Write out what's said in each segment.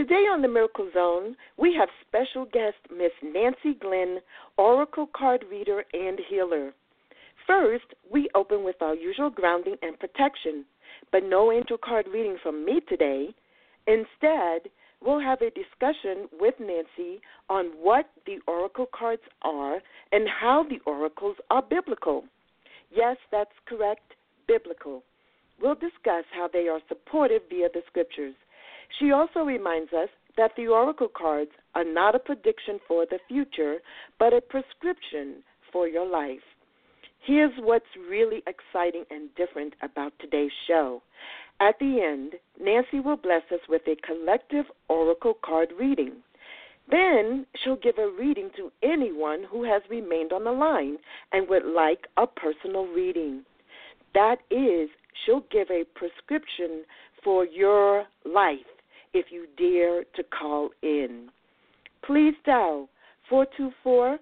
Today on the Miracle Zone, we have special guest Miss Nancy Glenn, Oracle card reader and healer. First, we open with our usual grounding and protection, but no angel card reading from me today. Instead, we'll have a discussion with Nancy on what the Oracle cards are and how the oracles are biblical. Yes, that's correct, biblical. We'll discuss how they are supported via the scriptures. She also reminds us that the oracle cards are not a prediction for the future, but a prescription for your life. Here's what's really exciting and different about today's show. At the end, Nancy will bless us with a collective oracle card reading. Then she'll give a reading to anyone who has remained on the line and would like a personal reading. That is, she'll give a prescription for your life if you dare to call in. Please dial 424-675-8318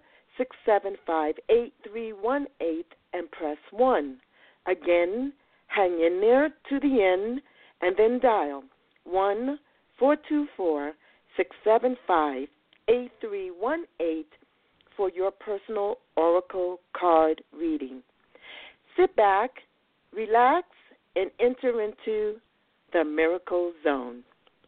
and press 1. Again, hang in there to the end and then dial 1-424-675-8318 for your personal oracle card reading. Sit back, relax, and enter into the Miracle Zone.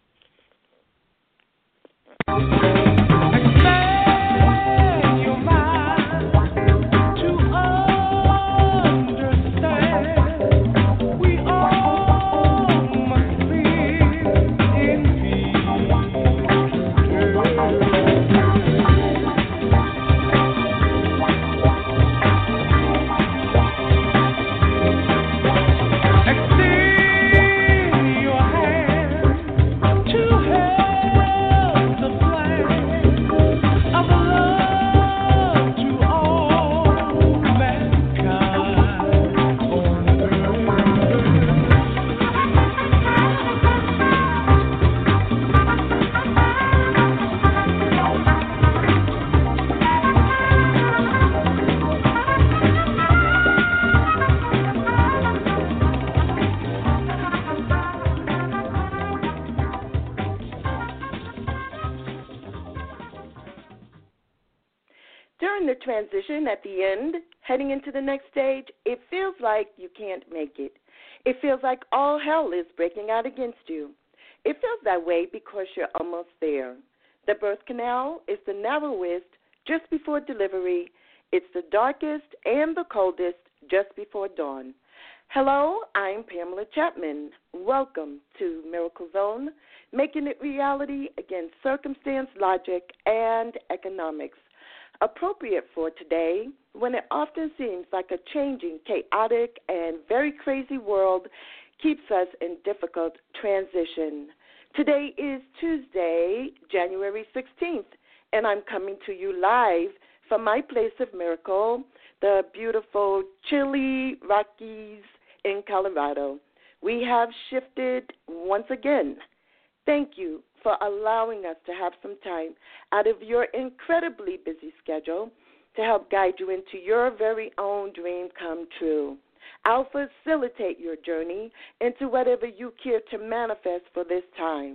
During the transition at the end, heading into the next stage, it feels like you can't make it. It feels like all hell is breaking out against you. It feels that way because you're almost there. The birth canal is the narrowest just before delivery. It's the darkest and the coldest just before dawn. Hello, I'm Pamela Chapman. Welcome to Miracle Zone, making it reality against circumstance, logic, and economics. Appropriate for today, when it often seems like a changing, chaotic, and very crazy world keeps us in difficult transition. Today is Tuesday, January 16th, and I'm coming to you live from my place of miracle, the beautiful Chilly Rockies in Colorado. We have shifted once again. Thank you for allowing us to have some time out of your incredibly busy schedule to help guide you into your very own dream come true. I'll facilitate your journey into whatever you care to manifest for this time.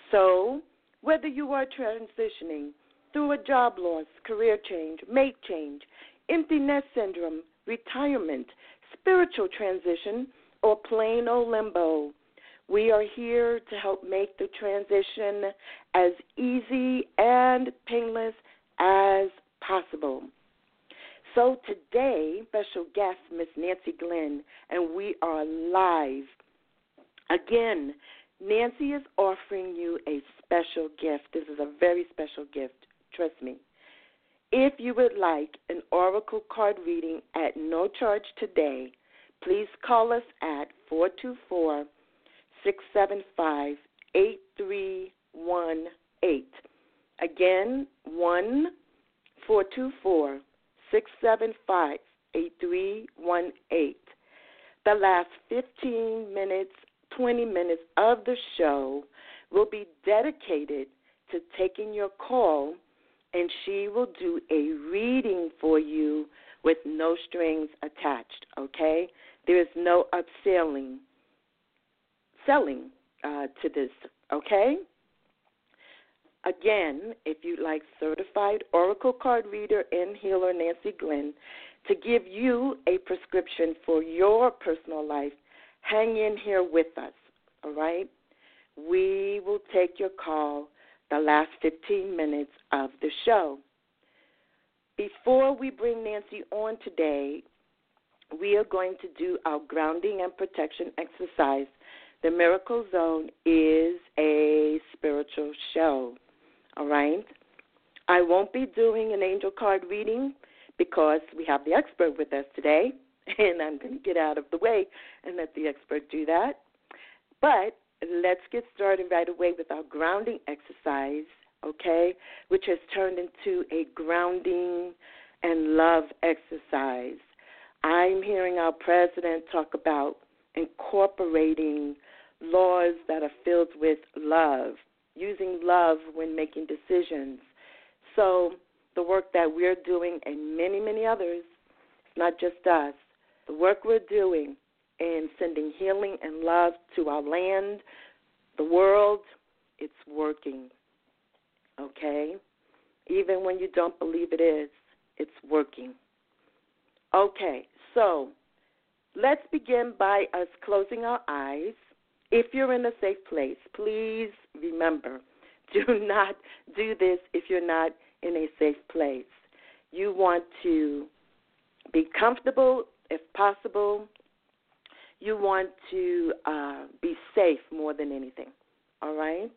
So, whether you are transitioning through a job loss, career change, mate change, empty nest syndrome, retirement, spiritual transition, or plain old limbo, we are here to help make the transition as easy and painless as possible. So today, special guest, Miss Nancy Glenn, and we are live. Again, Nancy is offering you a special gift. This is a very special gift, trust me. If you would like an oracle card reading at no charge today, please call us at 424-675-8318. Again, 1-424-675-8318. The last 15 minutes, 20 minutes of the show will be dedicated to taking your call, and she will do a reading for you with no strings attached, okay? There is no selling to this, okay? Again, if you'd like certified Oracle card reader and healer Nancy Glenn to give you a prescription for your personal life, hang in here with us, all right? We will take your call the last 15 minutes of the show. Before we bring Nancy on today, we are going to do our grounding and protection exercise. The Miracle Zone is a spiritual show, all right? I won't be doing an angel card reading because we have the expert with us today, and I'm going to get out of the way and let the expert do that. But let's get started right away with our grounding exercise, okay, which has turned into a grounding and love exercise. I'm hearing our president talk about incorporating laws that are filled with love, using love when making decisions. So the work that we're doing and many, many others, it's not just us, the work we're doing in sending healing and love to our land, the world, it's working, okay? Even when you don't believe it is, it's working. Okay, so let's begin by us closing our eyes. If you're in a safe place, please remember, do not do this if you're not in a safe place. You want to be comfortable if possible. You want to be safe more than anything, all right?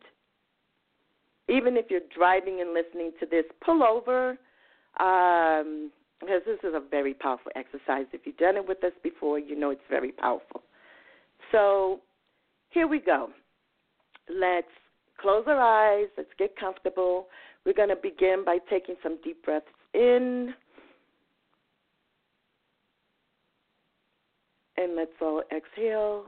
Even if you're driving and listening to this, pull over, because this is a very powerful exercise. If you've done it with us before, you know it's very powerful. So here we go. Let's close our eyes. Let's get comfortable. We're going to begin by taking some deep breaths in. And let's all exhale.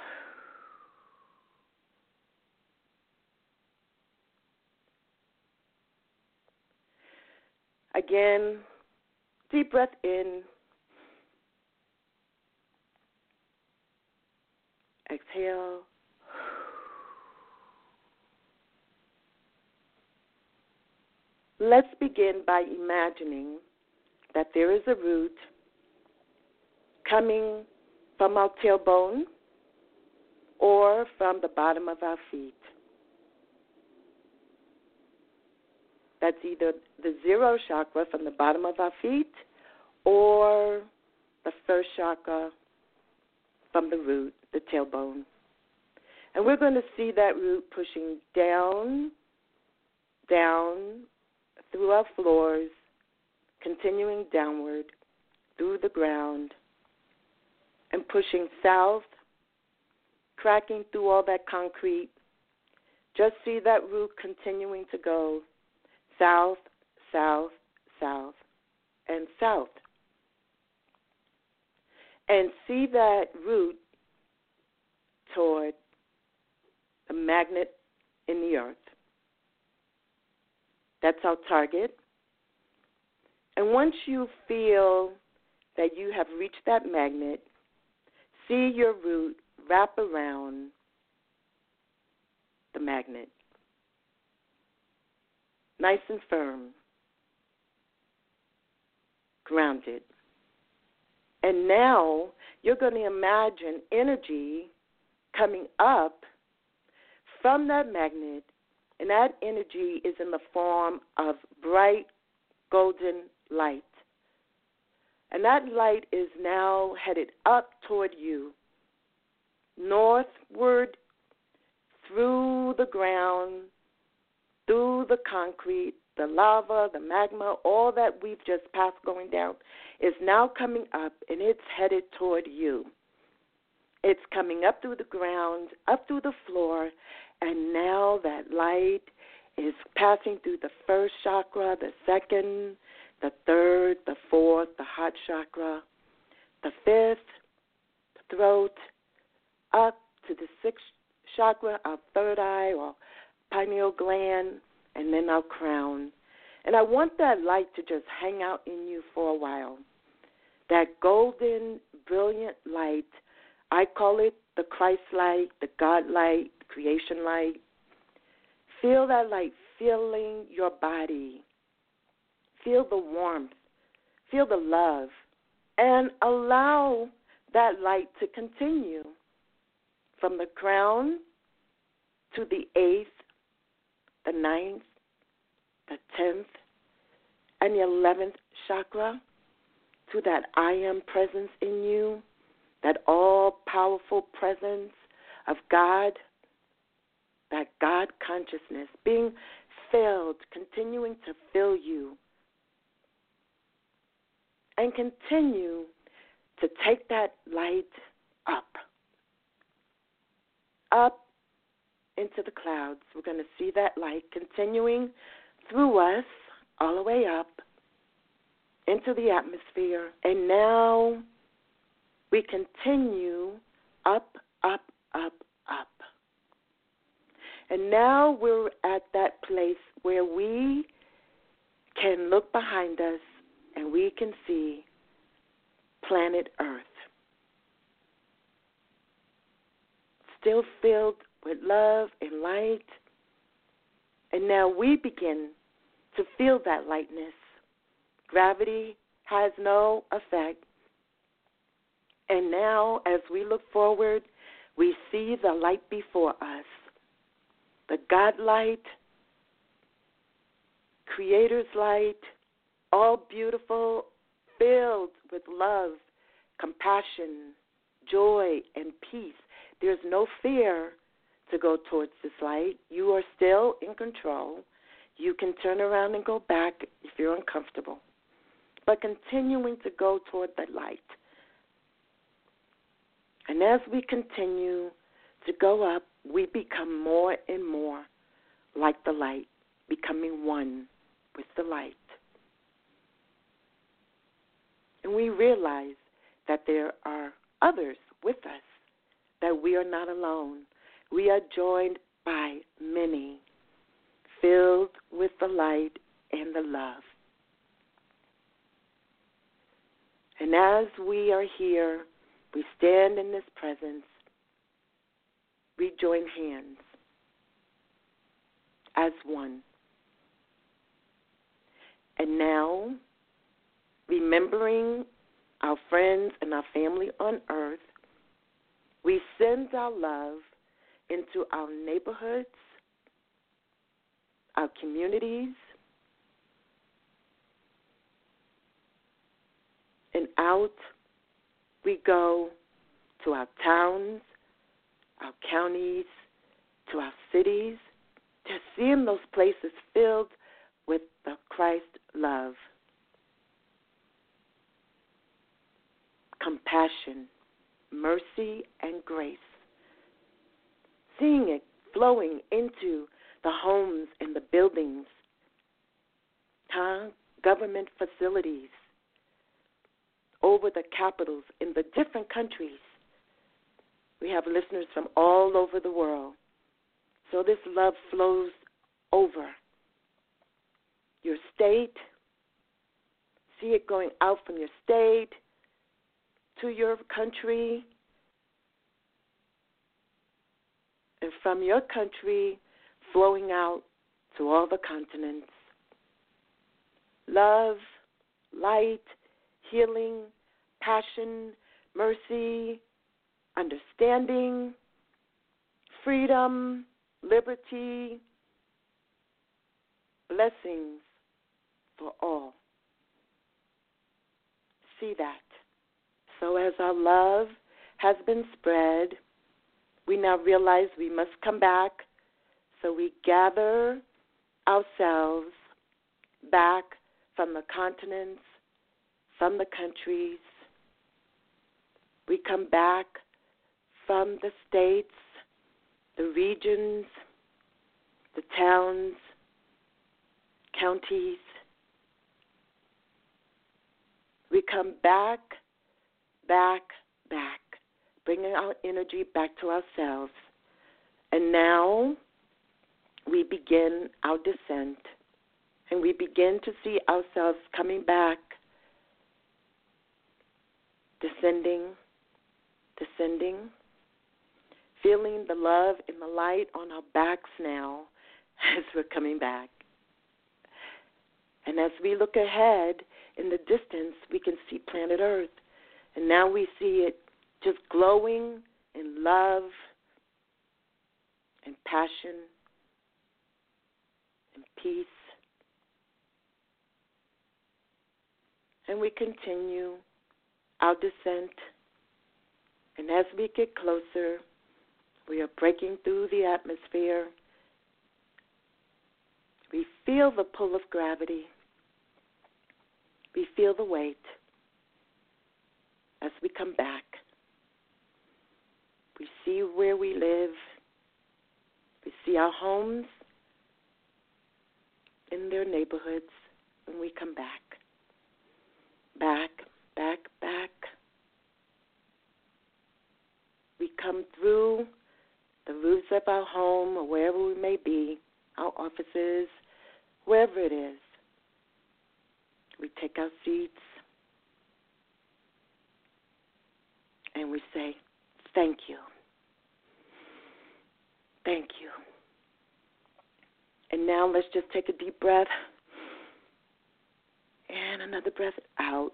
Again, deep breath in. Exhale. Let's begin by imagining that there is a root coming from our tailbone or from the bottom of our feet. That's either the zero chakra from the bottom of our feet or the first chakra from the root, the tailbone. And we're going to see that root pushing down, down through our floors, continuing downward through the ground, and pushing south, cracking through all that concrete. Just see that root continuing to go south, south, south, and south. And see that root toward the magnet in the earth. That's our target. And once you feel that you have reached that magnet, see your root wrap around the magnet. Nice and firm. Grounded. And now you're going to imagine energy coming up from that magnet, and that energy is in the form of bright golden light. And that light is now headed up toward you, northward, through the ground, through the concrete, the lava, the magma, all that we've just passed going down is now coming up, and it's headed toward you. It's coming up through the ground, up through the floor, and now that light is passing through the first chakra, the second, the third, the fourth, the heart chakra, the fifth, the throat, up to the sixth chakra, our third eye or pineal gland, and then our crown. And I want that light to just hang out in you for a while. That golden, brilliant light, I call it the Christ light, the God light, creation light. Feel that light filling your body. Feel the warmth. Feel the love. And allow that light to continue from the crown to the 8th, the 9th, the 10th, and the 11th chakra, to that I am presence in you, that all-powerful presence of God, that God consciousness being filled, continuing to fill you, and continue to take that light up into the clouds. We're going to see that light continuing through us all the way up into the atmosphere. And now we continue up, up, up, up. And now we're at that place where we can look behind us and we can see planet Earth, still filled with love and light. And now we begin to feel that lightness. Gravity has no effect. And now, as we look forward, we see the light before us, the God light, Creator's light, all beautiful, filled with love, compassion, joy, and peace. There's no fear to go towards this light. You are still in control. You can turn around and go back if you're uncomfortable, but continuing to go toward the light. And as we continue to go up, we become more and more like the light, becoming one with the light. And we realize that there are others with us, that we are not alone. We are joined by many, filled with the light and the love. And as we are here, we stand in this presence, we join hands as one. And now, remembering our friends and our family on earth, we send our love into our neighborhoods, our communities, and out we go to our towns, our counties, to our cities, to seeing those places filled with the Christ love, compassion, mercy, and grace. Seeing it flowing into the homes and the buildings, government facilities, over the capitals in the different countries. We have listeners from all over the world. So this love flows over your state. See it going out from your state to your country, and from your country flowing out to all the continents. Love, light, healing, passion, mercy, understanding, freedom, liberty, blessings for all. See that. So as our love has been spread, we now realize we must come back. So we gather ourselves back from the continents, from the countries. We come back from the states, the regions, the towns, counties. We come back, bringing our energy back to ourselves. And now we begin our descent, and we begin to see ourselves coming back, descending, feeling the love and the light on our backs now as we're coming back. And as we look ahead in the distance, we can see planet Earth. And now we see it just glowing in love and passion and peace. And we continue our descent. And as we get closer, we are breaking through the atmosphere. We feel the pull of gravity. We feel the weight as we come back. We see where we live. We see our homes in their neighborhoods when we come back. Back, back, back. We come through the roofs of our home or wherever we may be, our offices, wherever it is. We take our seats and we say, thank you. Thank you. And now let's just take a deep breath and another breath out.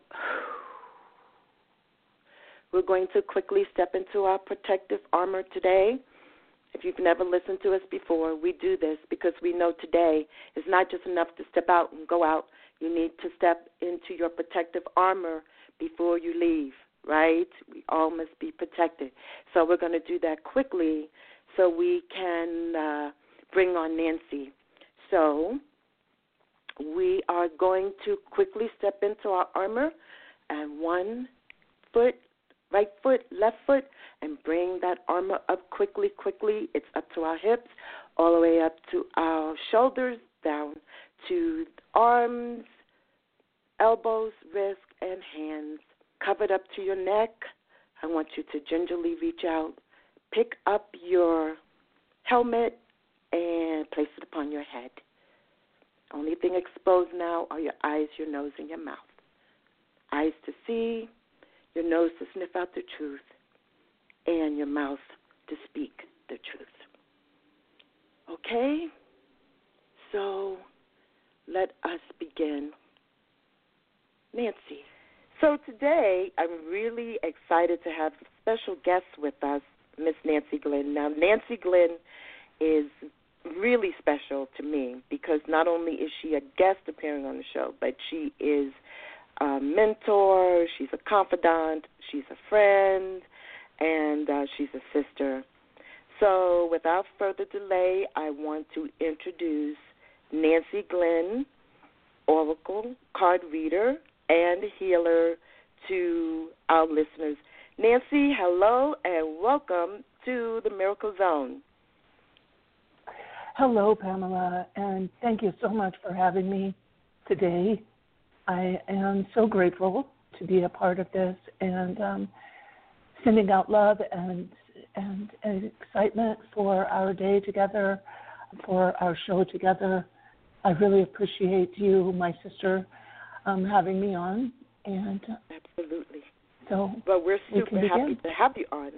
We're going to quickly step into our protective armor today. If you've never listened to us before, we do this because we know today is not just enough to step out and go out. You need to step into your protective armor before you leave, right? We all must be protected. So we're going to do that quickly so we can bring on Nancy. So we are going to quickly step into our armor and 1 foot, right foot, left foot, and bring that armor up quickly. It's up to our hips, all the way up to our shoulders, down to arms, elbows, wrists, and hands. Covered up to your neck. I want you to gingerly reach out, pick up your helmet, and place it upon your head. Only thing exposed now are your eyes, your nose, and your mouth. Eyes to see, your nose to sniff out the truth, and your mouth to speak the truth. Okay? So let us begin. Nancy. So today I'm really excited to have a special guest with us, Miss Nancy Glenn. Now, Nancy Glenn is really special to me because not only is she a guest appearing on the show, but she is a mentor, she's a confidant, she's a friend, and she's a sister. So without further delay, I want to introduce Nancy Glenn, Oracle card reader and healer, to our listeners. Nancy, hello and welcome to the Miracle Zone. Hello, Pamela, and thank you so much for having me today. I am so grateful to be a part of this and sending out love and excitement for our day together, for our show together. I really appreciate you, my sister, having me on. And absolutely. So well, we're super happy to have you on.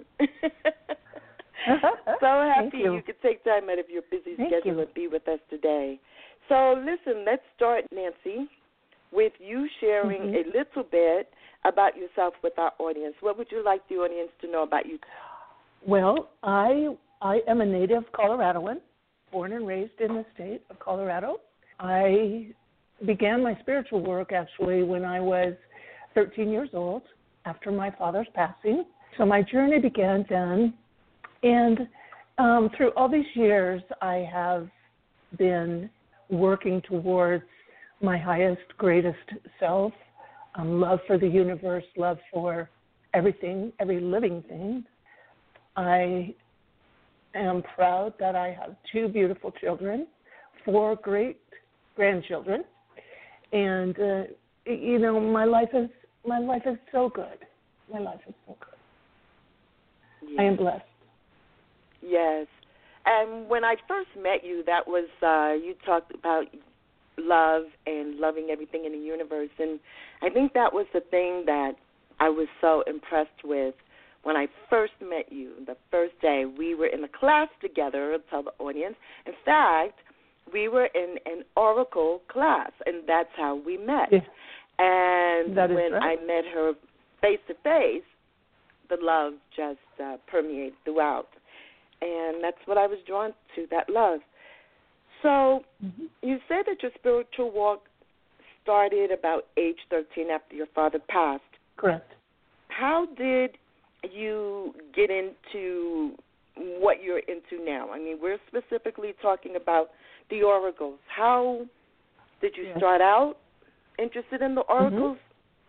So happy you could take time out of your busy schedule and be with us today. So listen, let's start, Nancy, with you sharing a little bit about yourself with our audience. What would you like the audience to know about you? Well, I am a native Coloradoan, born and raised in the state of Colorado. I began my spiritual work actually when I was 13 years old after my father's passing. So my journey began then. And through all these years, I have been working towards my highest, greatest self, love for the universe, love for everything, every living thing. I am proud that I have 2 beautiful children, 4 great grandchildren, and my life is so good. My life is so good. Yes. I am blessed. Yes. And when I first met you, that was, you talked about love and loving everything in the universe. And I think that was the thing that I was so impressed with when I first met you. The first day we were in the class together, I'll tell the audience. In fact, we were in an oracle class, and that's how we met. Yes. And That is when right. I met her face to face, the love just permeated throughout. And that's what I was drawn to, that love. So you said that your spiritual walk started about age 13 after your father passed. Correct. How did you get into what you're into now? I mean, we're specifically talking about the oracles. How did you start out interested in the oracles?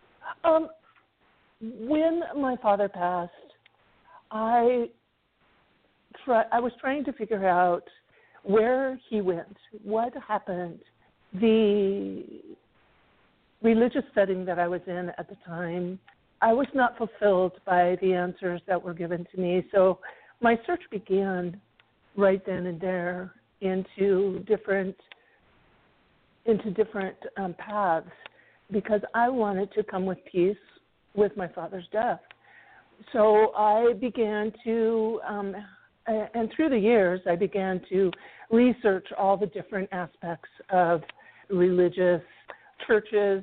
When my father passed, I was trying to figure out where he went, what happened. The religious setting that I was in at the time, I was not fulfilled by the answers that were given to me. So my search began right then and there into different paths, because I wanted to come with peace with my father's death. So I began to, and through the years, I began to research all the different aspects of religious churches,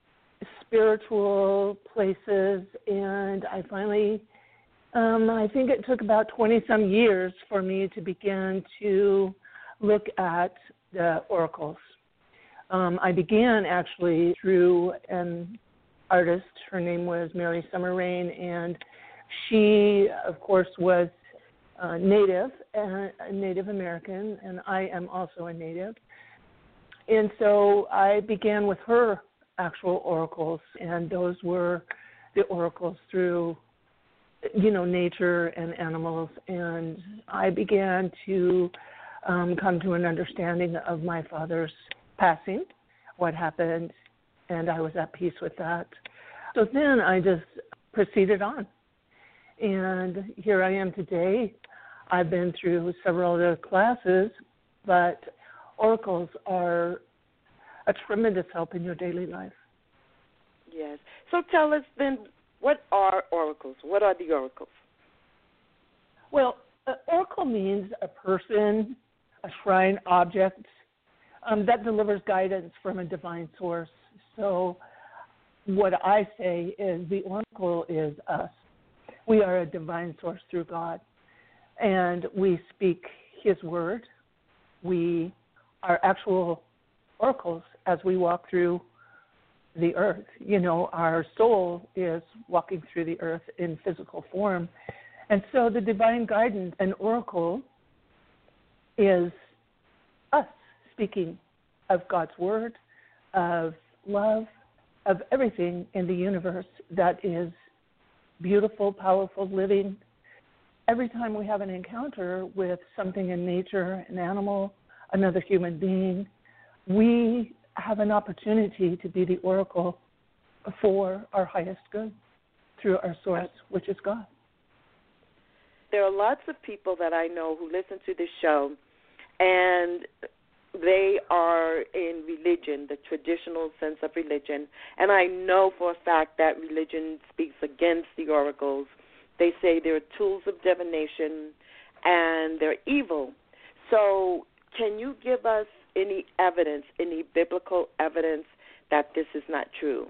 spiritual places, and I finally, I think it took about 20-some years for me to begin to look at the oracles. I began actually through an artist. Her name was Mary Summer Rain, and she, of course, was Native American, and I am also a Native. And so I began with her actual oracles, and those were the oracles through, nature and animals. And I began to come to an understanding of my father's passing, what happened, and I was at peace with that. So then I just proceeded on. And here I am today. I've been through several other classes, but oracles are a tremendous help in your daily life. Yes. So tell us then, what are oracles? What are the oracles? Well, oracle means a person, a shrine, object that delivers guidance from a divine source. So what I say is the oracle is us. We are a divine source through God, and we speak His word. We are actual oracles as we walk through the earth. Our soul is walking through the earth in physical form. And so the divine guidance, an oracle, is us speaking of God's word, of love, of everything in the universe that is beautiful, powerful, living. Every time we have an encounter with something in nature, an animal, another human being, we have an opportunity to be the oracle for our highest good through our source, which is God. There are lots of people that I know who listen to this show, and they are in religion, the traditional sense of religion, and I know for a fact that religion speaks against the oracles. They say they're tools of divination and they're evil. So can you give us any evidence, any biblical evidence that this is not true?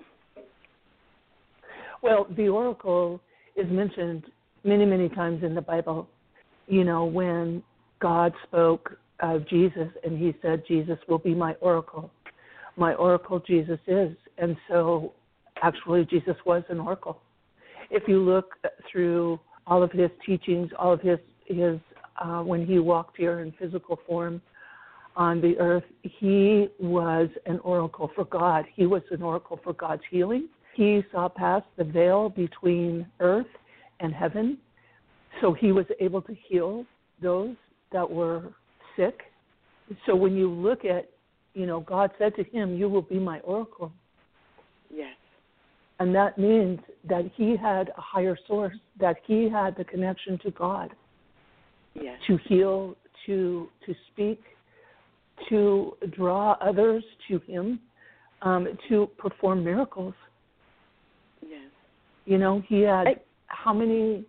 Well, the oracle is mentioned many, many times in the Bible. When God spoke of Jesus and He said, Jesus will be my oracle. My oracle Jesus is. And so actually Jesus was an oracle. If you look through all of His teachings, all of his when He walked here in physical form on the earth, He was an oracle for God. He was an oracle for God's healing. He saw past the veil between earth and heaven, so He was able to heal those that were sick. So when you look at, God said to Him, you will be my oracle. Yes. And that means that He had a higher source, that He had the connection to God. Yes. To heal, to speak, to draw others to Him, to perform miracles. Yes. He had how many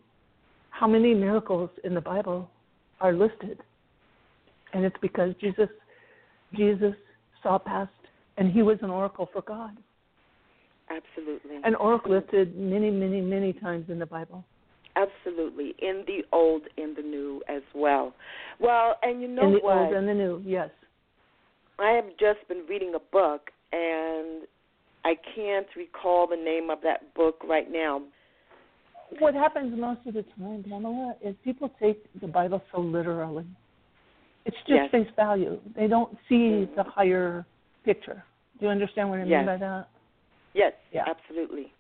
miracles in the Bible are listed? And it's because Jesus Jesus saw past, and he was an oracle for God. Absolutely. An oracle listed many, many, many times in the Bible. Absolutely. In the Old and the New as well. Well, and you know in the what? Old and the New, yes. I have just been reading a book, and I can't recall the name of that book right now. What happens most of the time, Pamela, is people take the Bible so literally. It's just face value. They don't see the higher picture. Do you understand what I mean by that? Yes, absolutely.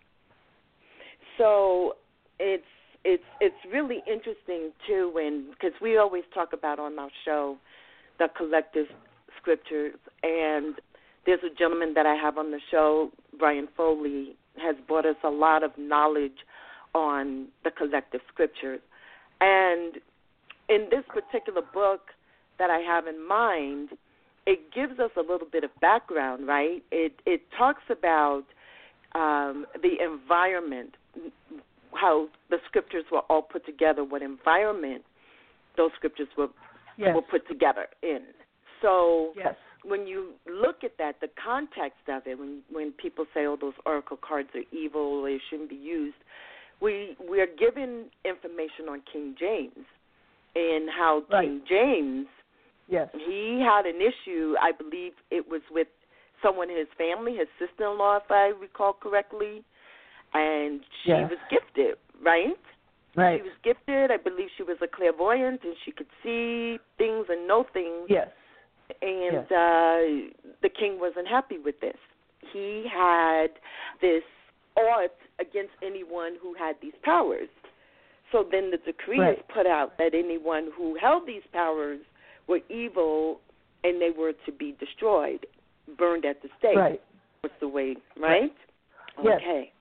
So it's really interesting too, because we always talk about on our show the collective scriptures, and there's a gentleman that I have on the show, Brian Foley, has brought us a lot of knowledge on the collective scriptures. And in this particular book that I have in mind, it gives us a little bit of background, right? It talks about the environment, how the scriptures were all put together, what environment those scriptures were put together in. So when you look at that, the context of it, when people say, oh, those oracle cards are evil, they shouldn't be used, we are given information on King James and how King James, he had an issue, I believe it was with someone in his family, his sister-in-law, if I recall correctly, and she was gifted, right? Right. She was gifted. I believe she was a clairvoyant, and she could see things and know things. Yes. And the king wasn't happy with this. He had this art against anyone who had these powers. So then the decree is put out that anyone who held these powers were evil and they were to be destroyed, burned at the stake. Right. Was the way, right? Yes. Okay.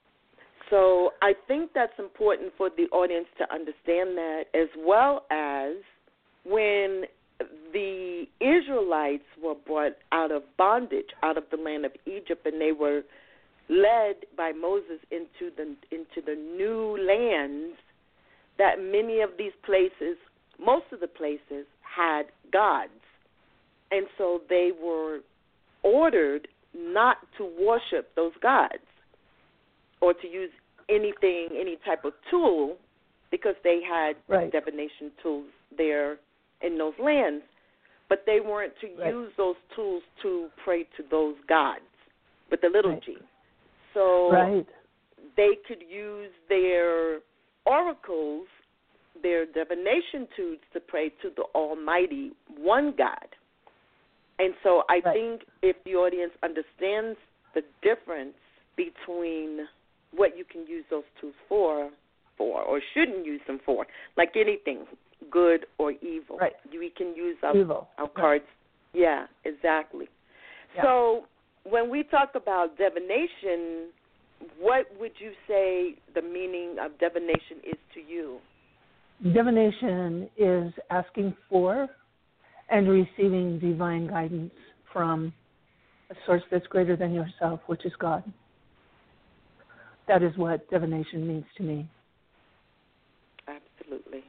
So I think that's important for the audience to understand that, as well as when the Israelites were brought out of bondage, out of the land of Egypt, and they were led by Moses into the new lands, that many of these places, most of the places, had gods. And so they were ordered not to worship those gods or to use anything, any type of tool, because they had divination tools there in those lands, but they weren't to use those tools to pray to those gods with the little g. So they could use their oracles, their divination tools, to pray to the Almighty One God. And so I think if the audience understands the difference between what you can use those tools for or shouldn't use them for, like anything, good or evil. We can use our cards. Yeah, exactly. Yeah. So when we talk about divination, what would you say the meaning of divination is to you? Divination is asking for and receiving divine guidance from a source that's greater than yourself, which is God. That is what divination means to me. Absolutely.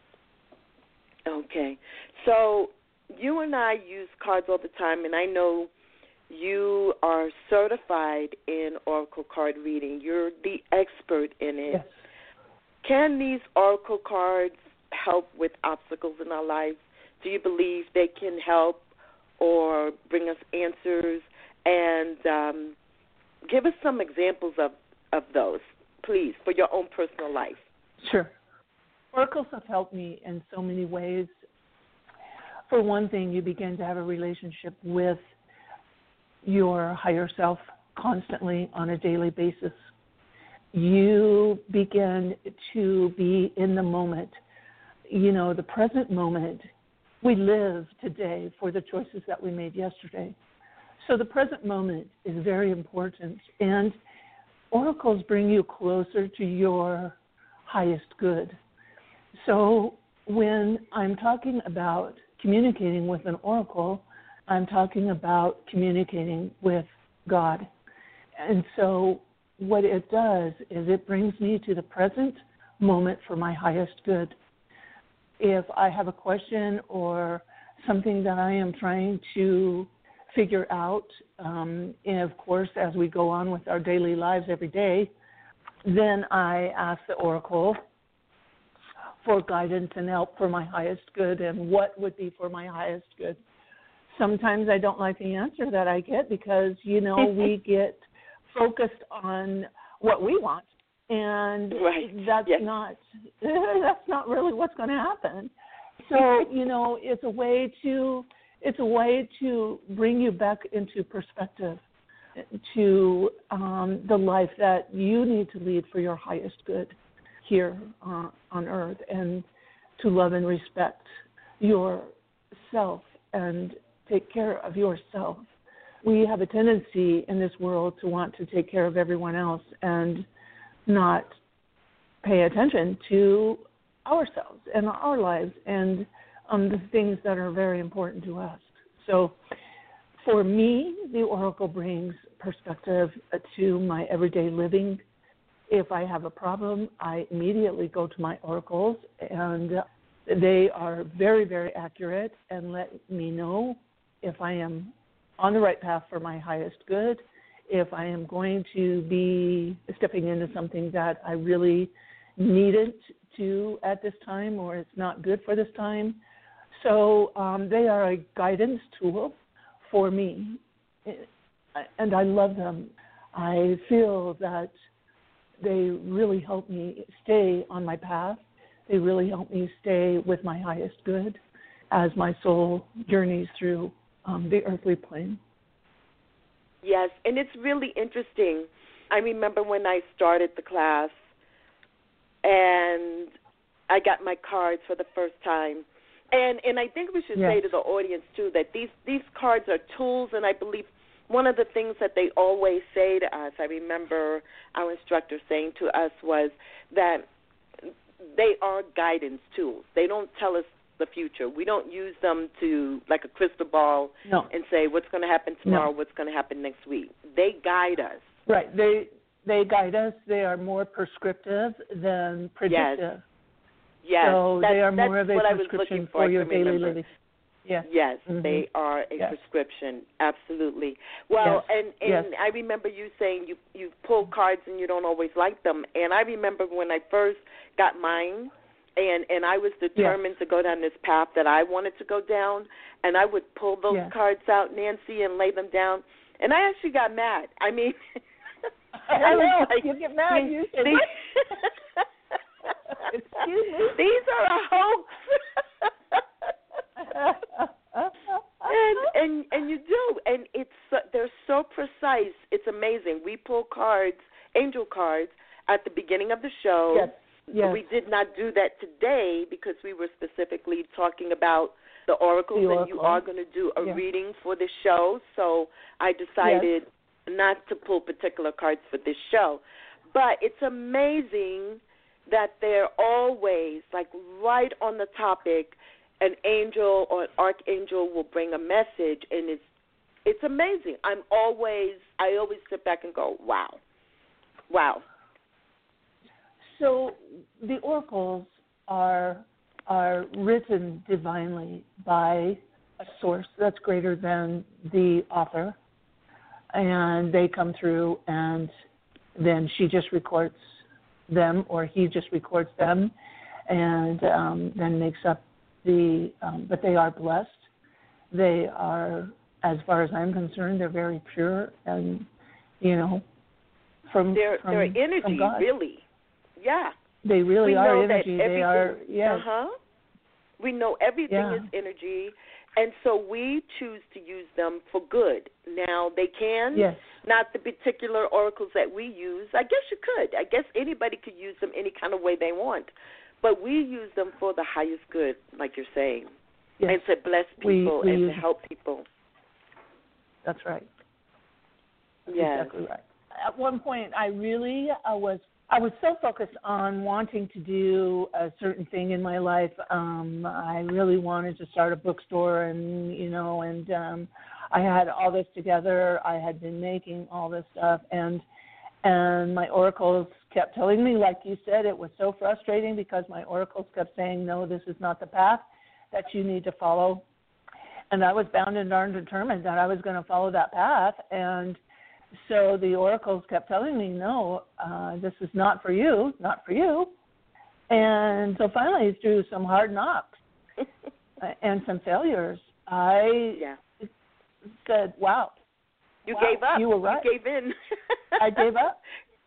Okay. So you and I use cards all the time, and I know you are certified in oracle card reading. You're the expert in it. Yes. Can these oracle cards help with obstacles in our lives? Do you believe they can help or bring us answers? And give us some examples of those, please, for your own personal life. Sure. Oracles have helped me in so many ways. For one thing, you begin to have a relationship with your higher self constantly on a daily basis. You begin to be in the moment, the present moment. We live today for the choices that we made yesterday. So the present moment is very important, and oracles bring you closer to your highest good. So when I'm talking about communicating with an oracle, I'm talking about communicating with God. And so what it does is it brings me to the present moment for my highest good. If I have a question or something that I am trying to figure out. And of course, as we go on with our daily lives every day, then I ask the oracle for guidance and help for my highest good and what would be for my highest good. Sometimes I don't like the answer that I get because, we get focused on what we want, and that's not really what's going to happen. So, it's a way to bring you back into perspective to the life that you need to lead for your highest good here on earth, and to love and respect yourself and take care of yourself. We have a tendency in this world to want to take care of everyone else and not pay attention to ourselves and our lives and the things that are very important to us. So for me, the oracle brings perspective to my everyday living. If I have a problem, I immediately go to my oracles, and they are very, very accurate and let me know if I am on the right path for my highest good, if I am going to be stepping into something that I really needed to at this time, or it's not good for this time. So they are a guidance tool for me, and I love them. I feel that they really help me stay on my path. They really help me stay with my highest good as my soul journeys through the earthly plane. Yes, and it's really interesting. I remember when I started the class and I got my cards for the first time. And I think we should say to the audience, too, that these cards are tools, and I believe one of the things that they always say to us, I remember our instructor saying to us, was that they are guidance tools. They don't tell us the future. We don't use them to, like a crystal ball, and say what's going to happen tomorrow, what's going to happen next week. They guide us. Right. They guide us. They are more prescriptive than predictive. Yes. So they are more of a prescription for your daily living. Yes. Yes, they are a prescription. Absolutely. Well, and I remember you saying you pull cards and you don't always like them. And I remember when I first got mine, and I was determined to go down this path that I wanted to go down, and I would pull those cards out, Nancy, and lay them down. And I actually got mad. I mean, I know. Like, you get mad. You say, excuse me? These are a hoax. and you do. And they're so precise. It's amazing. We pull cards, angel cards, at the beginning of the show. Yes. Yes. We did not do that today because we were specifically talking about the oracles, and you are going to do a reading for the show. So I decided not to pull particular cards for this show. But it's amazing that they're always, like, right on the topic. An angel or an archangel will bring a message, and it's amazing. I always sit back and go, wow. So the oracles are written divinely by a source that's greater than the author, and they come through, and then she just records them, or he just records them, and then makes up but they are blessed. They are, as far as I'm concerned, they're very pure, and from their energy, from God. Really. Yeah. They really are energy. They are, We know everything is energy, and so we choose to use them for good. Now, they can, not the particular oracles that we use. I guess you could. I guess anybody could use them any kind of way they want. But we use them for the highest good, like you're saying, and to bless people and to help people. That's right. That's yes. exactly right. At one point, I really was so focused on wanting to do a certain thing in my life. I really wanted to start a bookstore, and I had all this together. I had been making all this stuff, and my oracles kept telling me, like you said, it was so frustrating because my oracles kept saying, no, this is not the path that you need to follow. And I was bound and darn determined that I was going to follow that path. And so the oracles kept telling me, no, this is not for you, not for you. And so finally, through some hard knocks and some failures, I said, wow. You gave up. You were right. You gave in. I gave up.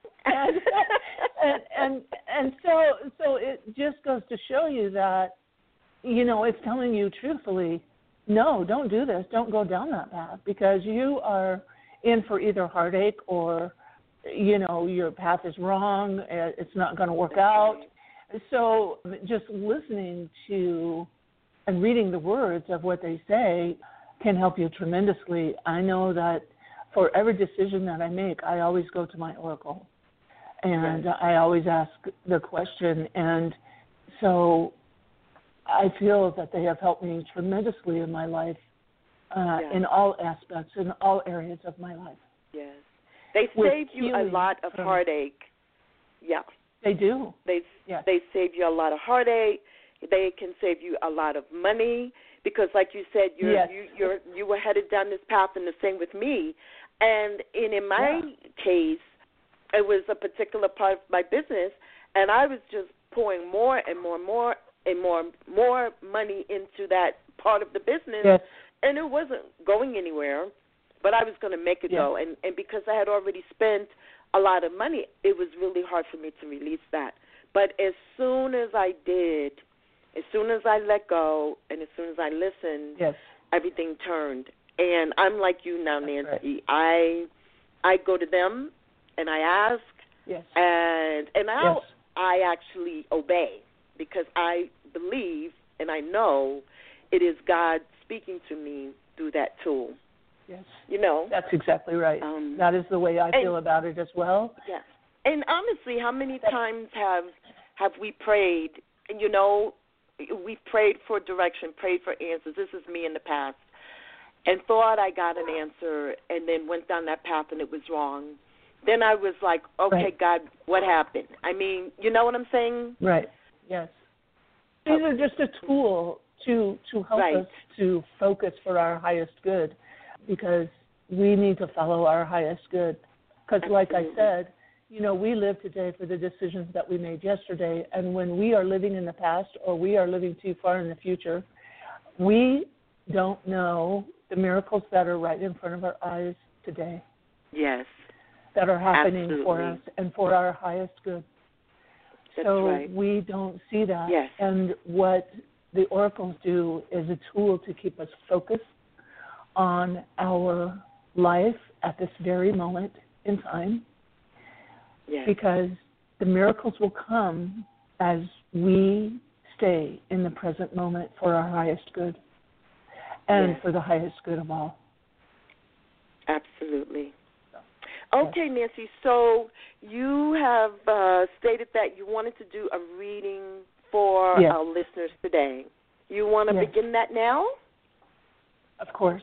And so it just goes to show you that, you know, it's telling you truthfully, no, don't do this. Don't go down that path, because you are in for either heartache or, you know, your path is wrong. It's not going to work out. So just listening to and reading the words of what they say can help you tremendously. I know that for every decision that I make, I always go to my oracle, and I always ask the question. And so I feel that they have helped me tremendously in my life, in all aspects, in all areas of my life. Yes. They save you a lot of heartache. Yeah. They do. They save you a lot of heartache. They can save you a lot of money, because, like you said, you were headed down this path, and the same with me. And in my case, it was a particular part of my business, and I was just pouring more and more money into that part of the business, and it wasn't going anywhere, but I was going to make it go. And because I had already spent a lot of money, it was really hard for me to release that. But as soon as I did, as soon as I let go, and as soon as I listened, everything turned. And I'm like you now, Nancy. Right. I go to them, and I ask, and I actually obey, because I believe and I know it is God speaking to me through that tool. Yes. You know. That's exactly right. That is the way I feel about it as well. Yes. And honestly, how many times have we prayed, and, you know, we prayed for direction, prayed for answers. This is me in the past. And thought I got an answer, and then went down that path and it was wrong. Then I was like, okay, God, what happened? I mean, you know what I'm saying? Right. Yes. These are just a tool to help us to focus for our highest good, because we need to follow our highest good. Because like I said, you know, we live today for the decisions that we made yesterday, and when we are living in the past or we are living too far in the future, we don't know the miracles that are right in front of our eyes today. Yes. That are happening for us and for our highest good. That's we don't see that. Yes. And what the oracles do is a tool to keep us focused on our life at this very moment in time. Yes. Because the miracles will come as we stay in the present moment for our highest good and for the highest good of all. Absolutely. Okay, Nancy, so you have stated that you wanted to do a reading for our listeners today. You want to begin that now? Of course.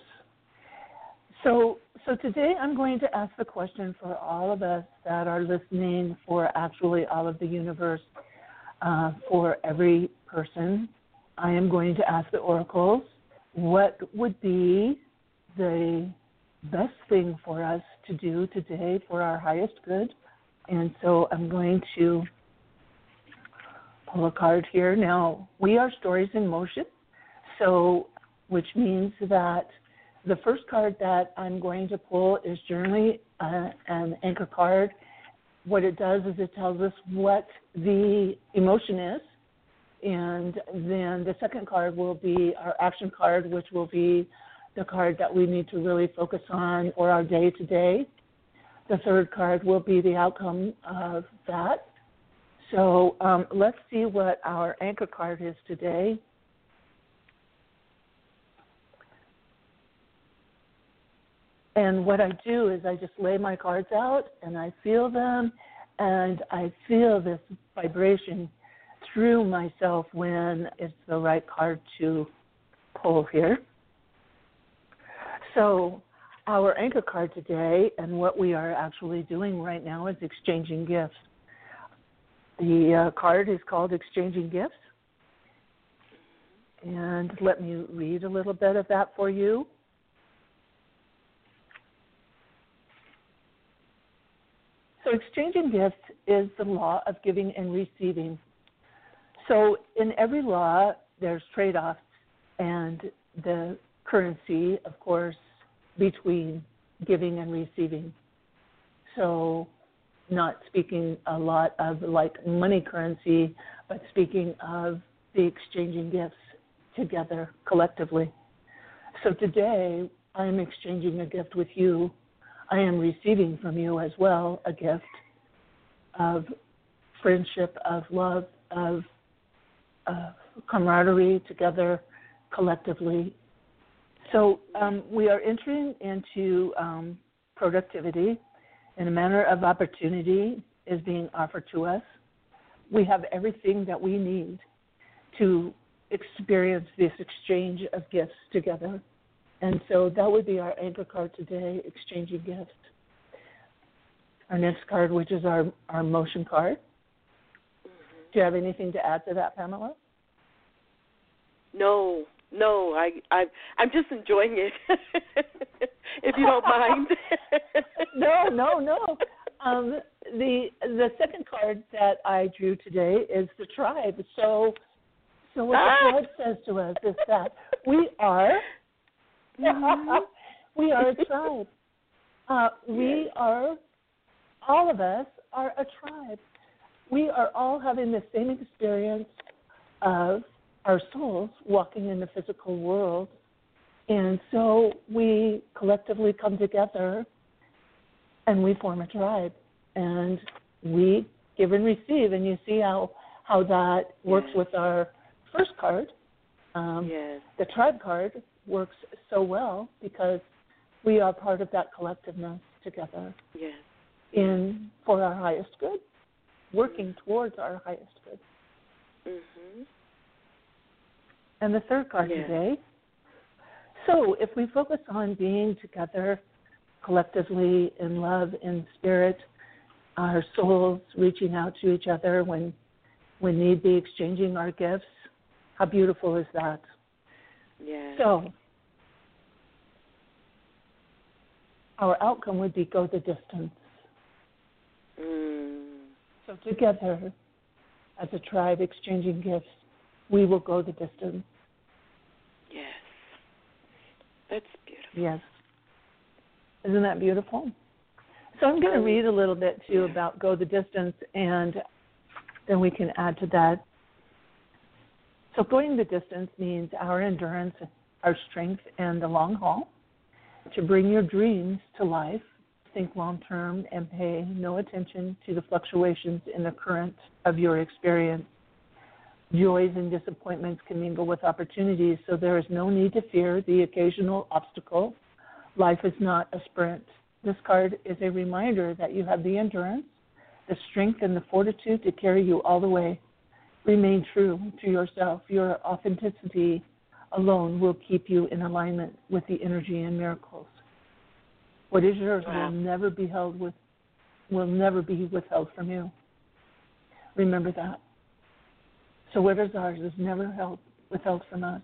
So today I'm going to ask the question for all of us that are listening, for actually all of the universe, for every person. I am going to ask the oracles, what would be the best thing for us to do today for our highest good? And so I'm going to pull a card here. Now, we are stories in motion, so which means that the first card that I'm going to pull is generally an anchor card. What it does is it tells us what the emotion is, and then the second card will be our action card, which will be the card that we need to really focus on for our day-to-day. The third card will be the outcome of that. So let's see what our anchor card is today. And what I do is I just lay my cards out, and I feel them, and I feel this vibration through myself when it's the right card to pull here. So our anchor card today, and what we are actually doing right now, is exchanging gifts. The card is called Exchanging Gifts. And let me read a little bit of that for you. So exchanging gifts is the law of giving and receiving. So in every law, there's trade-offs, and the currency, of course, between giving and receiving. So not speaking a lot of like money currency, but speaking of the exchanging gifts together collectively. So today, I am exchanging a gift with you. I am receiving from you as well a gift of friendship, of love, of camaraderie together collectively. So we are entering into productivity, and a manner of opportunity is being offered to us. We have everything that we need to experience this exchange of gifts together. And so that would be our anchor card today, exchanging gifts. Our next card, which is our motion card. Do you have anything to add to that, Pamela? No, I'm just enjoying it, if you don't mind. No. The second card that I drew today is the tribe. So what the tribe says to us is that we are a tribe. All of us are a tribe. We are all having the same experience of our souls walking in the physical world. And so we collectively come together and we form a tribe. And we give and receive. And you see how that works with our first card. The tribe card works so well because we are part of that collectiveness together for our highest good, working towards our highest good. Mm-hmm. And the third card today. So if we focus on being together collectively in love, in spirit, our souls reaching out to each other when need be, exchanging our gifts, how beautiful is that? Yeah. So our outcome would be go the distance. So together, as a tribe exchanging gifts, we will go the distance. Yes. That's beautiful. Yes. Isn't that beautiful? So I'm going to read a little bit, too, about go the distance, and then we can add to that. So going the distance means our endurance, our strength, and the long haul. To bring your dreams to life, think long-term, and pay no attention to the fluctuations in the current of your experience. Joys and disappointments can mingle with opportunities, so there is no need to fear the occasional obstacle. Life is not a sprint. This card is a reminder that you have the endurance, the strength, and the fortitude to carry you all the way. Remain true to yourself. Your authenticity alone will keep you in alignment with the energy and miracles. What is yours will never be withheld from you. Remember that. So what is ours is never withheld from us.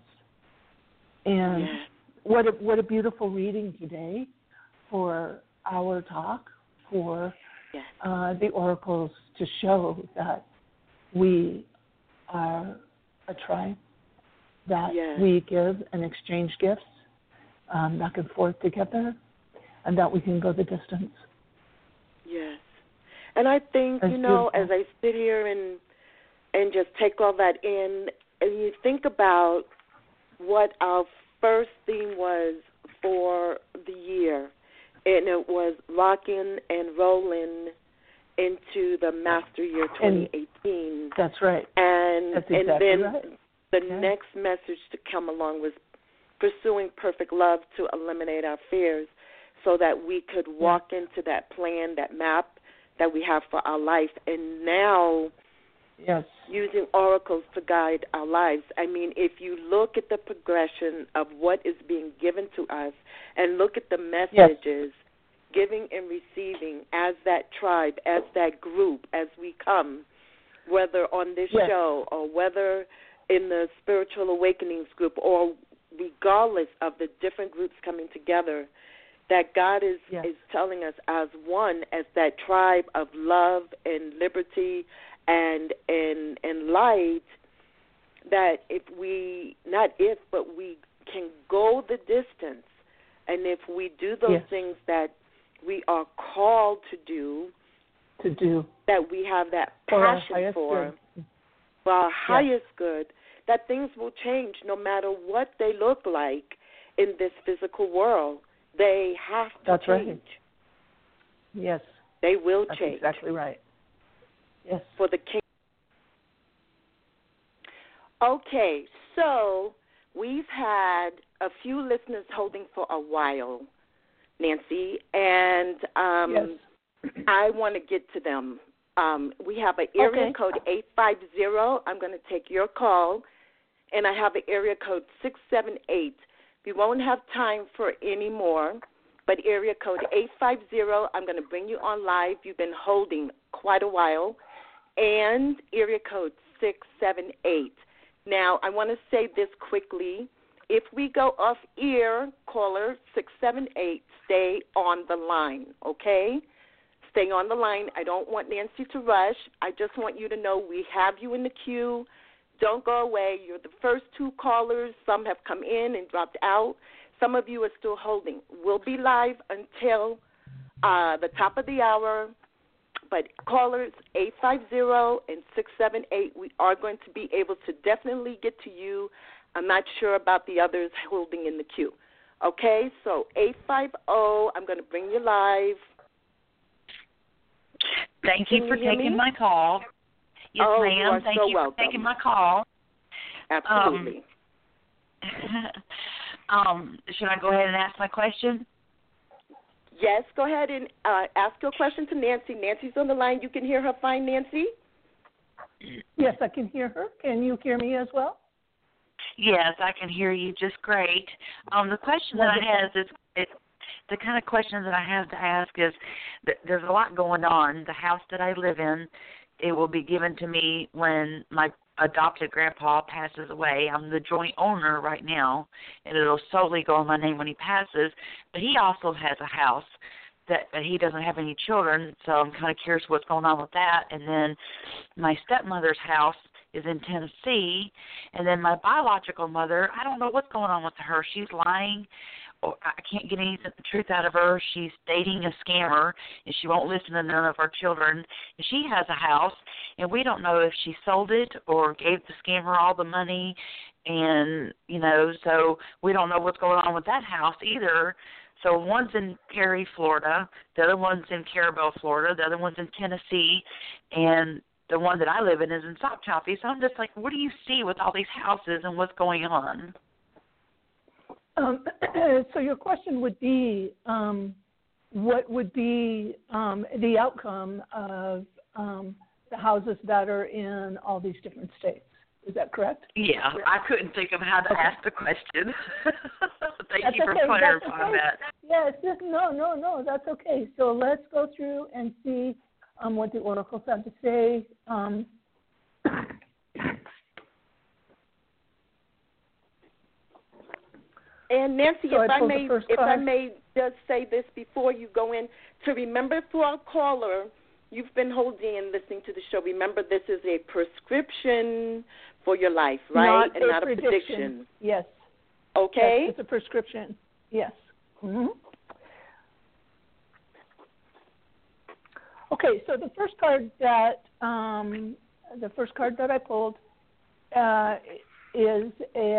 And what a beautiful reading today for our talk, for the oracles to show that we are a tribe, that we give and exchange gifts back and forth together, and that we can go the distance. Yes. And I think, That's beautiful. As I sit here and just take all that in, and you think about what our first theme was for the year, and it was rocking and rolling into the Master Year 2018. That's right. And That's exactly and then right. The next message to come along was pursuing perfect love to eliminate our fears so that we could walk into that plan, that map that we have for our life. And now using oracles to guide our lives. I mean, if you look at the progression of what is being given to us and look at the messages, giving and receiving as that tribe, as that group, as we come, whether on this show or whether in the Spiritual Awakenings group, or regardless of the different groups coming together, that God is telling us as one, as that tribe of love and liberty and light, that we can go the distance, and if we do those things that we are called to do, that we have that passion for our highest good, that things will change no matter what they look like in this physical world. They have to That's change. Right. Yes. They will That's change. Exactly right. Yes. For the king. Okay, so we've had a few listeners holding for a while, Nancy, and I want to get to them. We have an area code 850. I'm going to take your call, and I have an area code 678. We won't have time for any more, but area code 850, I'm going to bring you on live. You've been holding quite a while, and area code 678. Now, I want to say this quickly. If we go off ear, caller 678, stay on the line, okay? Stay on the line. I don't want Nancy to rush. I just want you to know we have you in the queue. Don't go away. You're the first two callers. Some have come in and dropped out. Some of you are still holding. We'll be live until the top of the hour. But callers 850 and 678, we are going to be able to definitely get to you. I'm not sure about the others holding in the queue. Okay, so 850, I'm going to bring you live. Thank you for taking my call. Yes, ma'am. Thank you for taking my call. Absolutely. Should I go ahead and ask my question? Yes, go ahead and ask your question to Nancy. Nancy's on the line. You can hear her fine, Nancy? Yes, I can hear her. Can you hear me as well? Yes, I can hear you just great. The question that I have is the kind of question that I have to ask is there's a lot going on. The house that I live in, it will be given to me when my adopted grandpa passes away. I'm the joint owner right now, and it'll solely go in my name when he passes. But he also has a house that he doesn't have any children, so I'm kind of curious what's going on with that. And then my stepmother's house is in Tennessee, and then my biological mother, I don't know what's going on with her. She's lying. I can't get any truth out of her. She's dating a scammer, and she won't listen to none of our children. And she has a house, and we don't know if she sold it or gave the scammer all the money. And, so we don't know what's going on with that house either. So one's in Perry, Florida. The other one's in Carabel, Florida. The other one's in Tennessee. And the one that I live in is in Sopchoppy. So I'm just like, what do you see with all these houses and what's going on? So your question would be, what would be the outcome of the houses that are in all these different states? Is that correct? Yeah, I couldn't think of how to ask the question. Thank you for clarifying that. Yes, no, that's okay. So let's go through and see what the oracles have to say. And Nancy, so if I may just say this before you go in, to remember for our caller, you've been holding and listening to the show. Remember, this is a prescription for your life, right? And not a prediction. Yes. Okay. Yes, it's a prescription. Yes. Mm-hmm. Okay, so the first card that I pulled is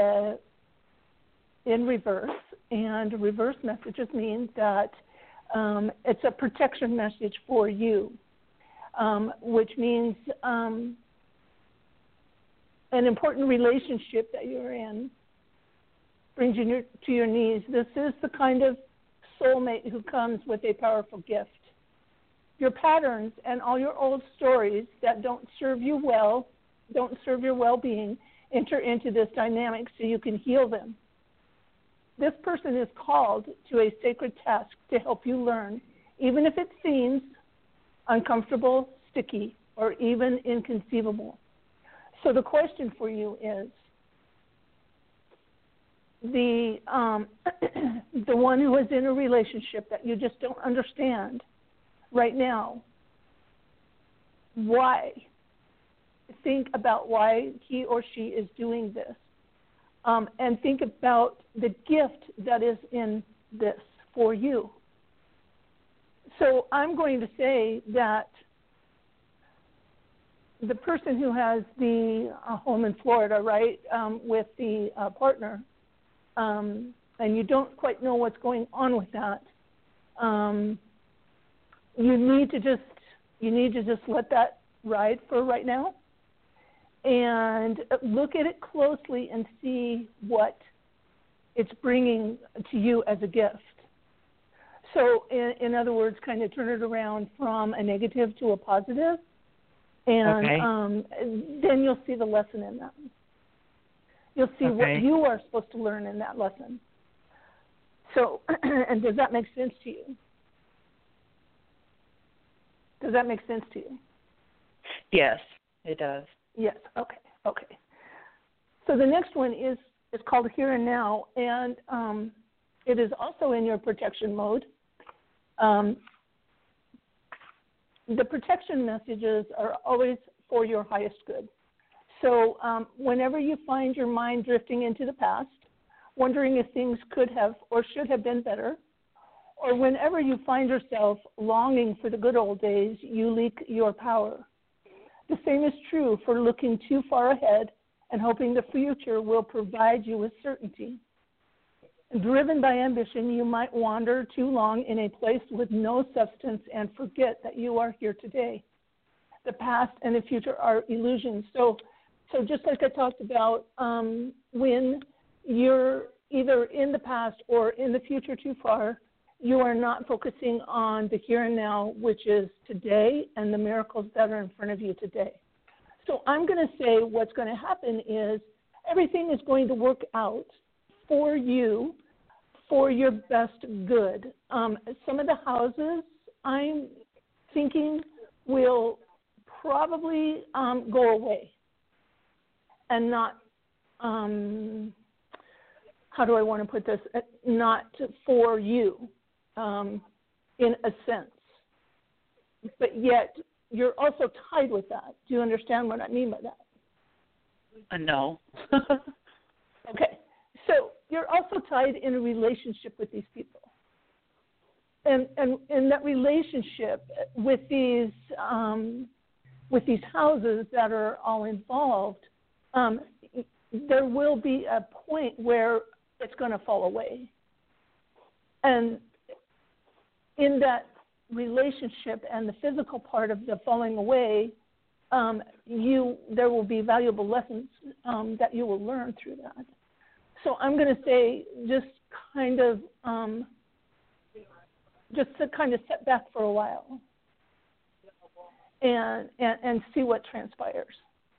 in reverse, and reverse messages mean that it's a protection message for you, which means an important relationship that you're in brings you to your knees. This is the kind of soulmate who comes with a powerful gift. Your patterns and all your old stories that don't serve you well, don't serve your well-being, enter into this dynamic so you can heal them. This person is called to a sacred task to help you learn, even if it seems uncomfortable, sticky, or even inconceivable. So the question for you is, the the one who is in a relationship that you just don't understand right now, why? Think about why he or she is doing this. And think about the gift that is in this for you. So I'm going to say that the person who has the home in Florida, right, with the partner, and you don't quite know what's going on with that, you need to just let that ride for right now, and look at it closely and see what it's bringing to you as a gift. So, in other words, kind of turn it around from a negative to a positive, and then you'll see the lesson in that. You'll see what you are supposed to learn in that lesson. So, and does that make sense to you? Does that make sense to you? Yes, it does. Yes, okay. So the next one is called Here and Now, and it is also in your protection mode. The protection messages are always for your highest good. So whenever you find your mind drifting into the past, wondering if things could have or should have been better, or whenever you find yourself longing for the good old days, you leak your power. The same is true for looking too far ahead and hoping the future will provide you with certainty. Driven by ambition, you might wander too long in a place with no substance and forget that you are here today. The past and the future are illusions. So just like I talked about, when you're either in the past or in the future too far, you are not focusing on the here and now, which is today and the miracles that are in front of you today. So I'm going to say what's going to happen is everything is going to work out for you for your best good. Some of the houses I'm thinking will probably go away and not, how do I want to put this, not for you. In a sense, but yet you're also tied with that. Do you understand what I mean by that? No. Okay, so you're also tied in a relationship with these people, and in that relationship with these houses that are all involved, there will be a point where it's going to fall away, and in that relationship and the physical part of the falling away, there will be valuable lessons that you will learn through that. So I'm going to say just to kind of step back for a while and see what transpires.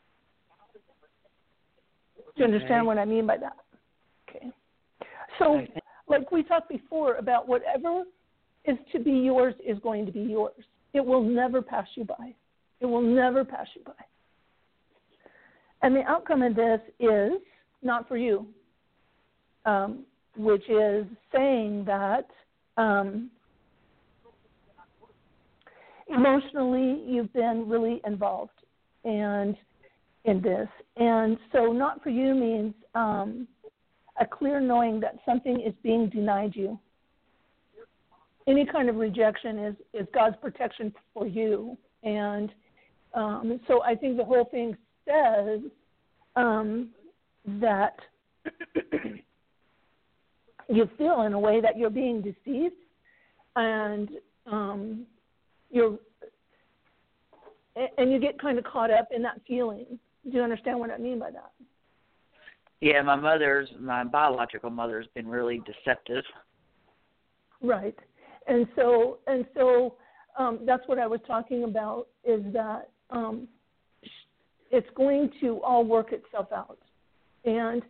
Do you understand what I mean by that? Okay. So like we talked before about whatever is to be yours is going to be yours. It will never pass you by. It will never pass you by. And the outcome of this is not for you, which is saying that emotionally you've been really involved in this. And so not for you means a clear knowing that something is being denied you. Any kind of rejection is God's protection for you. And so I think the whole thing says that you feel in a way that you're being deceived, and you get kind of caught up in that feeling. Do you understand what I mean by that? Yeah, my biological mother's been really deceptive. Right. And so that's what I was talking about, is that it's going to all work itself out. And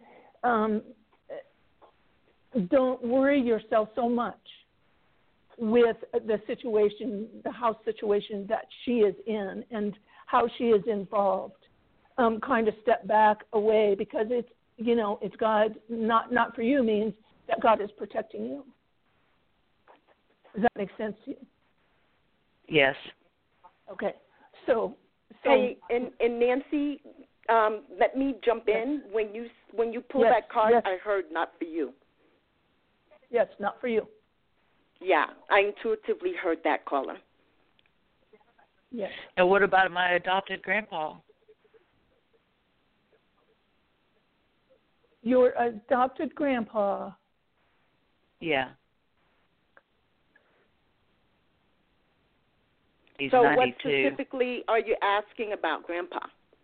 don't worry yourself so much with the situation, the house situation that she is in and how she is involved. Kind of step back away, because it's God, not for you means that God is protecting you. Does that make sense to you? Yes. Okay. So hey, and Nancy, let me jump in. When you pull yes, that card, yes. I heard not for you. Yes, not for you. Yeah, I intuitively heard that, caller. Yes. And what about my adopted grandpa? Your adopted grandpa. Yeah. He's so 92. what specifically are you asking about Grandpa?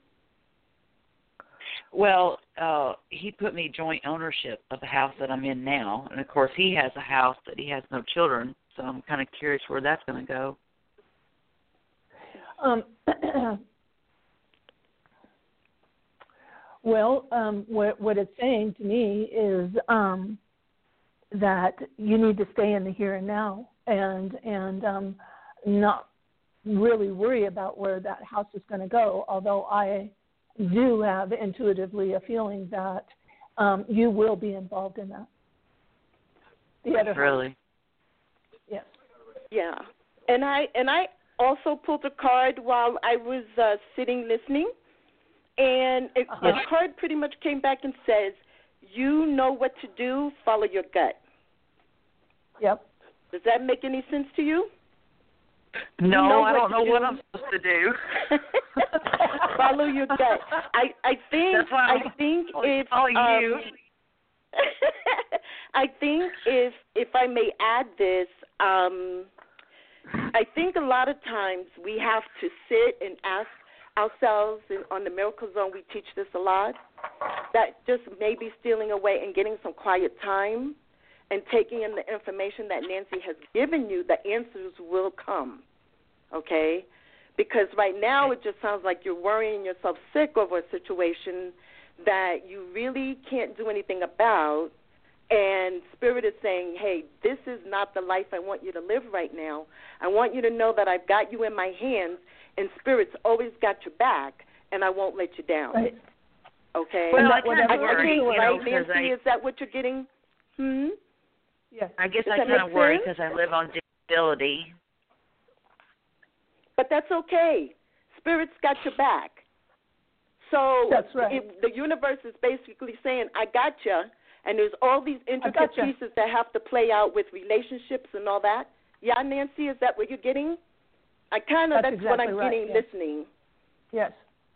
Well, he put me joint ownership of the house that I'm in now. And, of course, he has a house that he has no children, so I'm kind of curious where that's going to go. Well, what it's saying to me is that you need to stay in the here and now and not really worry about where that house is going to go, although I do have intuitively a feeling that you will be involved in that. The other Really? house. Yes. Yeah. And I also pulled a card while I was sitting listening, and the card pretty much came back and says, you know what to do, follow your gut. Yep. Does that make any sense to you? No, I don't know what I'm supposed to do. Follow your gut. I think if you. I think if I may add this, I think a lot of times we have to sit and ask ourselves, and on the Miracle Zone we teach this a lot, that just maybe stealing away and getting some quiet time and taking in the information that Nancy has given you, the answers will come, okay? Because right now it just sounds like you're worrying yourself sick over a situation that you really can't do anything about, and Spirit is saying, hey, this is not the life I want you to live right now. I want you to know that I've got you in my hands, and Spirit's always got your back, and I won't let you down. Right. Okay? Well, I think, right, Nancy, is that what you're getting? Yes. I guess Does I that kind of make worry sense? because I live on disability. But that's okay. Spirit's got your back. So that's right. The universe is basically saying, I got you, and there's all these intricate pieces that have to play out with relationships and all that. Yeah, Nancy, is that what you're getting? That's exactly what I'm getting, yes. listening. Yes.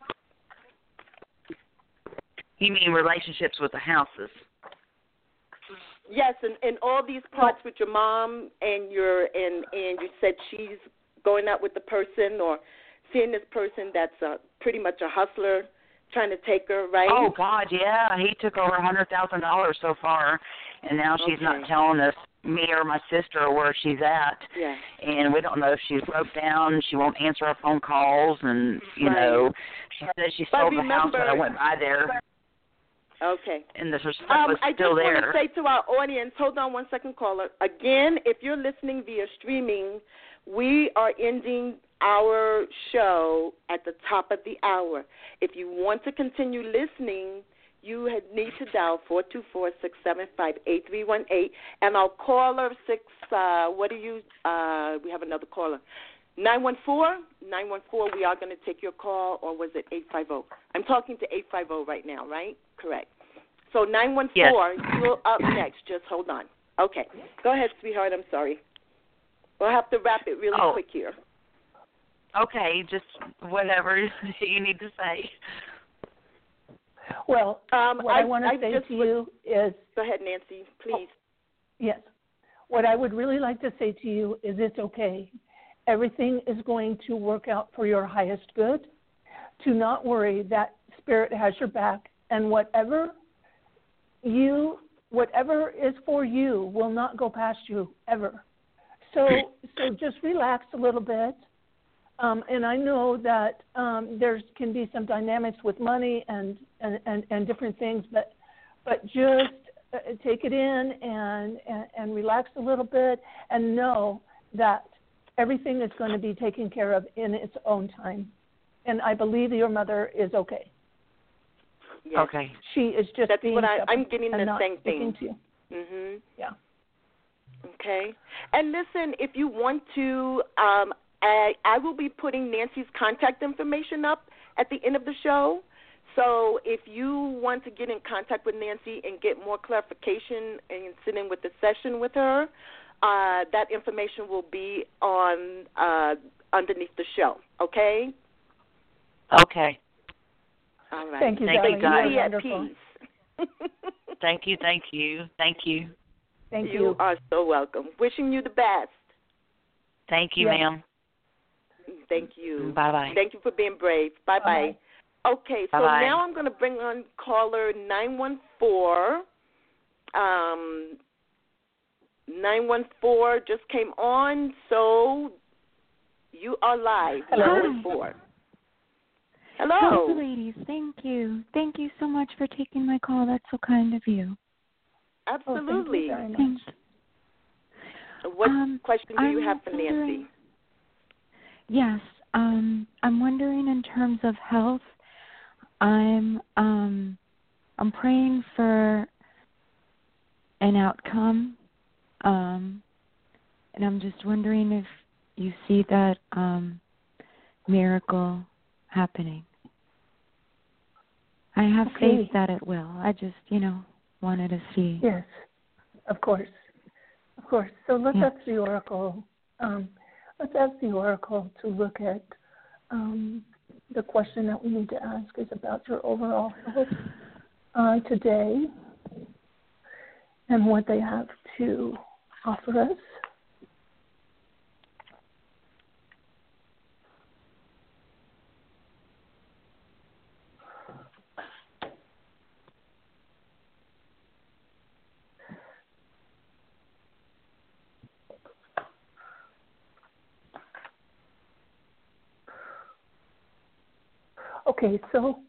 You mean relationships with the houses? Yes, and all these parts with your mom and you said she's going out with the person or seeing this person that's pretty much a hustler trying to take her, right? Oh, God, yeah. He took over $100,000 so far, and now she's not telling us, me or my sister, where she's at. Yeah. And we don't know if she's broke down. She won't answer our phone calls, and, you know, she said she sold the house when I went by there. Okay. And the stuff was still there. I just want to say to our audience, hold on one second, caller. Again, if you're listening via streaming, we are ending our show at the top of the hour. If you want to continue listening, you need to dial 424-675-8318. And our caller, we have another caller. 914, we are going to take your call, or was it 850? I'm talking to 850 right now, right? Correct. So 914, yes. You're up next. Just hold on. Okay. Go ahead, sweetheart. I'm sorry. We'll have to wrap it really quick here. Okay, just whatever you need to say. Well, what I want to say to you is... Go ahead, Nancy, please. Yes. What I would really like to say to you is it's okay. Everything is going to work out for your highest good. To not worry, that Spirit has your back, and whatever is for you will not go past you ever. So just relax a little bit. And I know that there can be some dynamics with money and different things, but just take it in and relax a little bit and know that everything is going to be taken care of in its own time. And I believe your mother is okay. Yes. Okay. She is just That's being what separate I'm getting and the not same speaking thing. to you. Mhm. Yeah. Okay. And listen, if you want to, I will be putting Nancy's contact information up at the end of the show. So if you want to get in contact with Nancy and get more clarification and sit in with the session with her, that information will be on underneath the show. Okay. Okay. All right. Thank you, Thank darling. you, guys. You're wonderful. Thank you. Thank you. Thank you. Thank You are so welcome. Wishing you the best. Thank you, Yes. ma'am. Thank you. Bye-bye. Thank you for being brave. Bye-bye. Bye-bye. Okay, so Bye-bye. now I'm going to bring on caller 914. 914 just came on, so you are live. Hello. 914. Hello. Hello, ladies. Thank you. Thank you so much for taking my call. That's so kind of you. Absolutely. Oh, thank you very much. Thanks. What question do you I'm have for Nancy? wondering- Yes. I'm wondering in terms of health. I'm praying for an outcome, and I'm just wondering if you see that miracle happening. I have Okay. faith that it will. I just, wanted to see. Yes, of course. Of course. So let's Yeah. ask the Oracle. Let's ask the Oracle to look at the question that we need to ask is about your overall health today and what they have to offer us. Okay, so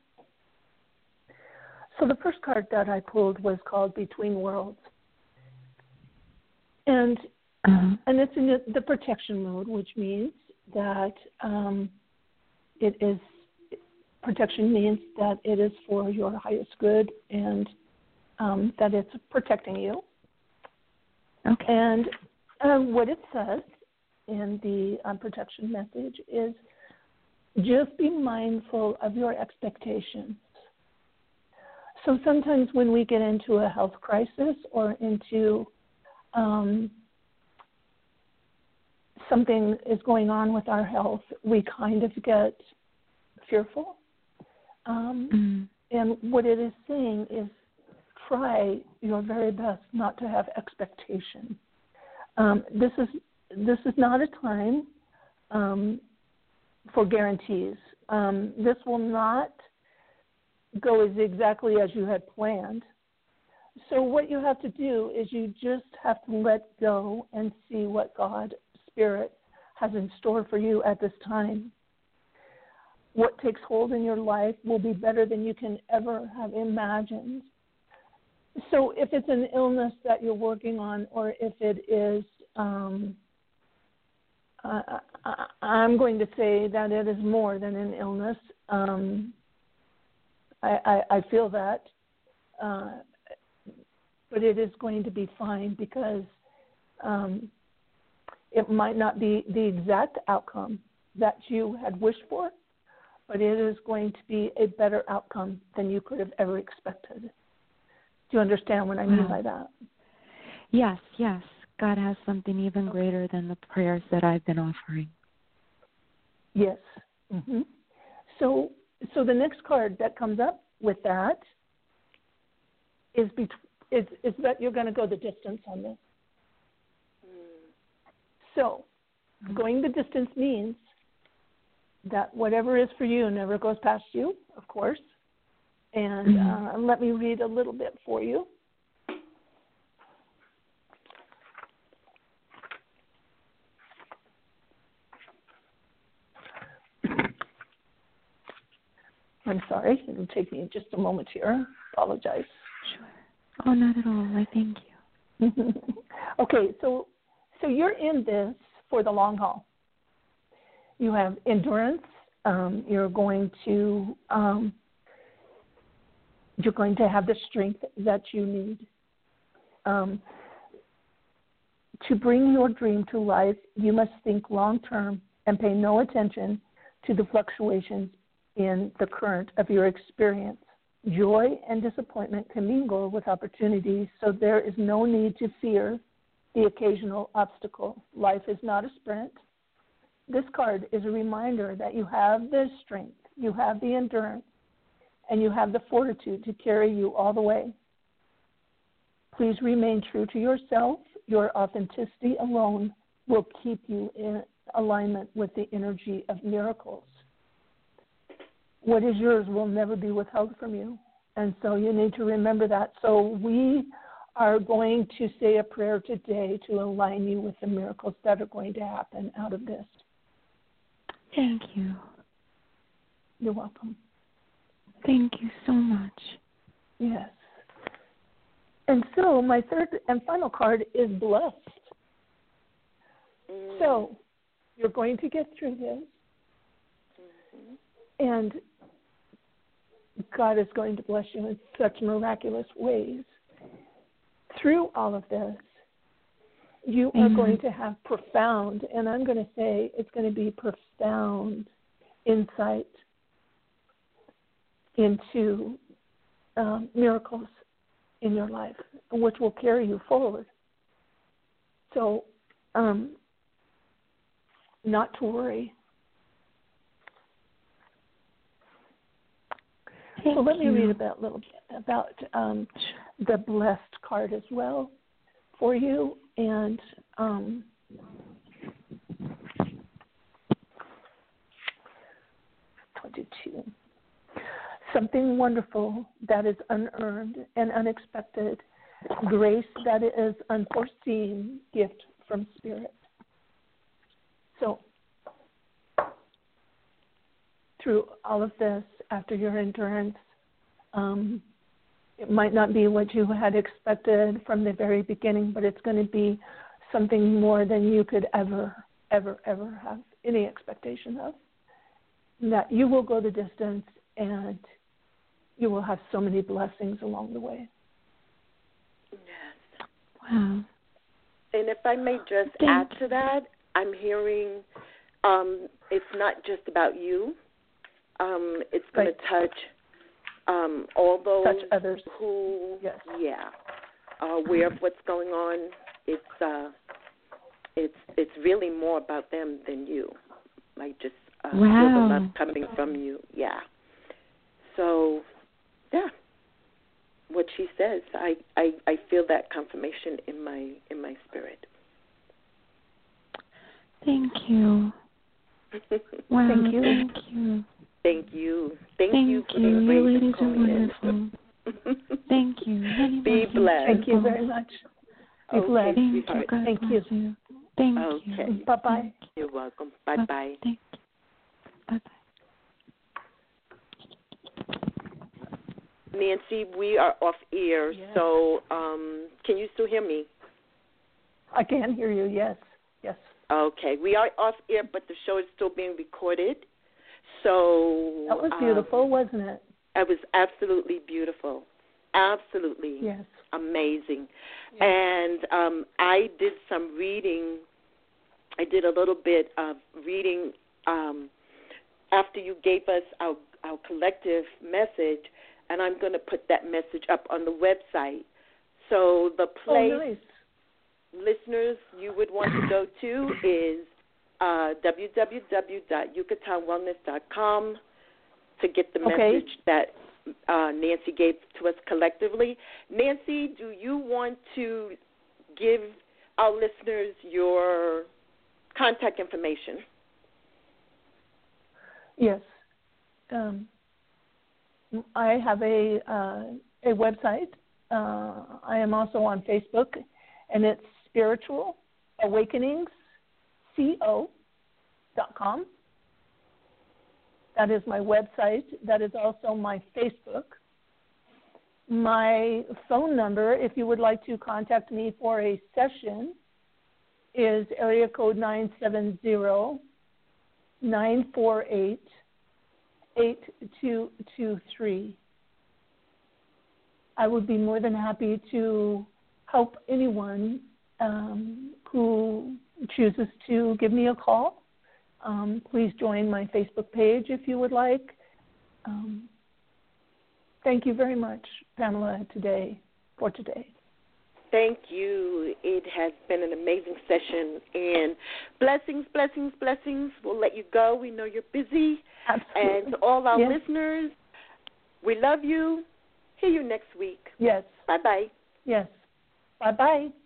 the first card that I pulled was called Between Worlds. And it's in the protection mode, which means that protection means that it is for your highest good and that it's protecting you. Okay. And what it says in the protection message is just be mindful of your expectations. So sometimes when we get into a health crisis or into something is going on with our health, we kind of get fearful. And what it is saying is try your very best not to have expectation. This is not a time for guarantees. This will not go as exactly as you had planned. So what you have to do is you just have to let go and see what God, Spirit, has in store for you at this time. What takes hold in your life will be better than you can ever have imagined. So if it's an illness that you're working on, or if it is, I'm going to say that it is more than an illness. I feel that. But it is going to be fine because it might not be the exact outcome that you had wished for, but it is going to be a better outcome than you could have ever expected. Do you understand what I mean by that? Yes. God has something even greater than the prayers that I've been offering. Yes. Mm-hmm. So the next card that comes up with that is that you're going to go the distance on this. So going the distance means that whatever is for you never goes past you, of course. And let me read a little bit for you. I'm sorry. It'll take me just a moment here. Apologize. Sure. Oh, not at all. I thank you. Okay, so you're in this for the long haul. You have endurance. You're going to You're going to have the strength that you need. To bring your dream to life, you must think long-term and pay no attention to the fluctuations in the current of your experience. Joy and disappointment can mingle with opportunities, so there is no need to fear the occasional obstacle. Life is not a sprint. This card is a reminder that you have the strength, you have the endurance, and you have the fortitude to carry you all the way. Please remain true to yourself. Your authenticity alone will keep you in alignment with the energy of miracles. What is yours will never be withheld from you. And so you need to remember that. So we are going to say a prayer today to align you with the miracles that are going to happen out of this. Thank you. You're welcome. Thank you so much. Yes. And so my third and final card is blessed. So you're going to get through this. And God is going to bless you in such miraculous ways. Through all of this, you are going to have profound, and I'm going to say it's going to be profound insight into miracles in your life, which will carry you forward. So, not to worry. So let me read a little bit about the blessed card as well for you. And 22. Something wonderful that is unearned and unexpected, grace that is unforeseen, gift from Spirit. So, through all of this, after your endurance, it might not be what you had expected from the very beginning, but it's going to be something more than you could ever have any expectation of. That you will go the distance and you will have so many blessings along the way. Yes. Wow. And if I may just add to that, I'm hearing it's not just about you. It's going to touch all those touch others who, yes. are aware of what's going on. It's really more about them than you. Like just feel the love coming from you. Yeah. So, yeah. What she says, I feel that confirmation in my spirit. Thank you. Wow. Thank you. Thank you. Thank you. Thank you for you. being You brave ladies and are calling wonderful. Thank you. Many Be blessed. Thank you very much. Be blessed. Thank you. God Thank bless you. you. Thank Okay. you. Bye-bye. You're welcome. Bye-bye. Thank you. Bye-bye. Nancy, we are off air, so can you still hear me? I can hear you, yes. Yes. Okay. We are off air, but the show is still being recorded. So that was beautiful, wasn't it? It was absolutely beautiful. Absolutely amazing. Yes. And I did some reading. I did a little bit of reading after you gave us our collective message, and I'm going to put that message up on the website. So the place listeners you would want to go to is www.yucatanwellness.com to get the message that Nancy gave to us collectively. Nancy, do you want to give our listeners your contact information? Yes. I have a website. I am also on Facebook, and it's Spiritual Awakenings CO.com. That is my website. That is also my Facebook. My phone number, if you would like to contact me for a session, is area code 970-948-8223. I would be more than happy to help anyone who chooses to give me a call. Please join my Facebook page if you would like. Thank you very much, Pamela, for today. Thank you. It has been an amazing session. And blessings, blessings, blessings. We'll let you go. We know you're busy. Absolutely. And to all our listeners, we love you. Hear you next week. Yes. Bye-bye. Yes. Bye-bye.